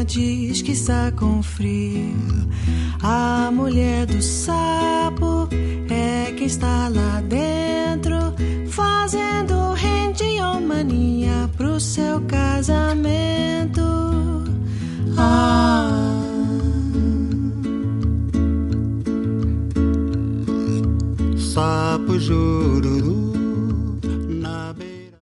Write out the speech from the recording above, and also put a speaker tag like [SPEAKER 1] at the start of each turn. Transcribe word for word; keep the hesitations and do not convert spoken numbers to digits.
[SPEAKER 1] diz que está com frio. A mulher do sapo é quem está lá dentro, fazendo rendiomania pro seu casamento. Ah.
[SPEAKER 2] Sapo jururu,